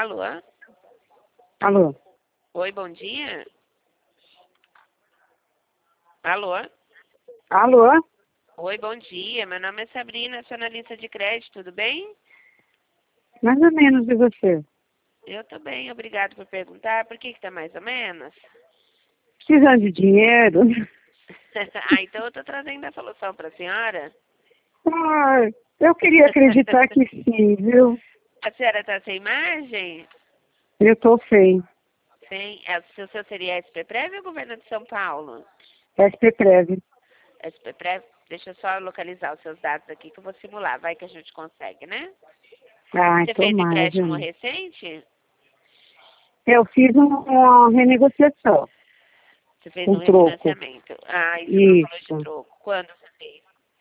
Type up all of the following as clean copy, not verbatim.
Alô? Alô? Oi, bom dia. Alô? Alô? Oi, bom dia. Meu nome é Sabrina, sou analista de crédito, tudo bem? Mais ou menos de você. Eu tô bem, obrigado por perguntar. Por que tá mais ou menos? Precisando de dinheiro? Então eu tô trazendo a solução pra senhora. Ah, eu queria acreditar que sim, viu? A senhora tá sem margem? Eu tô sem. Sem. O seu seria SPPrev ou Governo de São Paulo? SPPrev. SPPrev, deixa eu só localizar os seus dados aqui que eu vou simular. Vai que a gente consegue, né? Ai, Você fez tomara, empréstimo viu? recente? Eu fiz uma renegociação, Você fez um um troco. refinanciamento. Ah, isso não falou de Isso. troco. Quando você fez?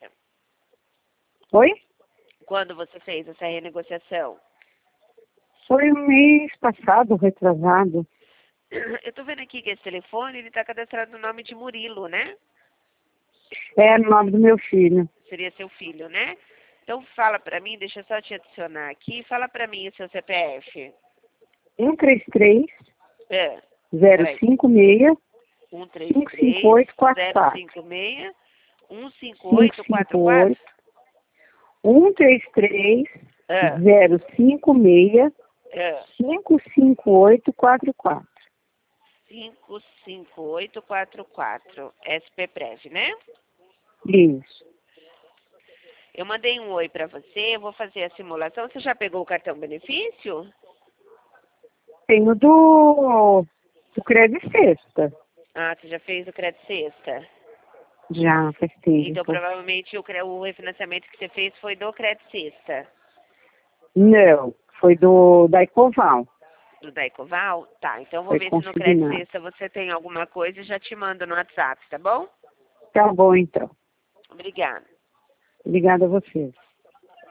Oi? Quando você fez essa renegociação? Foi um mês passado, retrasado. Eu tô vendo aqui que esse telefone, ele tá cadastrado no nome de Murilo, né? É no nome do meu filho. Seria seu filho, né? Então fala pra mim, deixa eu só te adicionar aqui. Fala pra mim o seu CPF. 133 É, peraí. 056 133 55844. 056 15844. 558 133 É, 056 é. 55844. 55844. SPPrev, né? Isso. Eu mandei um oi pra você, eu vou fazer a simulação. Você já pegou o cartão benefício? Tenho do Crédito Sexta. Ah, você já fez o crédito sexta. Já faz Então, tempo. provavelmente, o refinanciamento que você fez foi do crédito sexta. Não, foi da Ecoval. Do Daicoval? Tá, então eu vou Foi ver se no crédito consignado. sexta você tem alguma coisa e já te mando no WhatsApp, tá bom? Tá bom, então. Obrigada. Obrigada a vocês.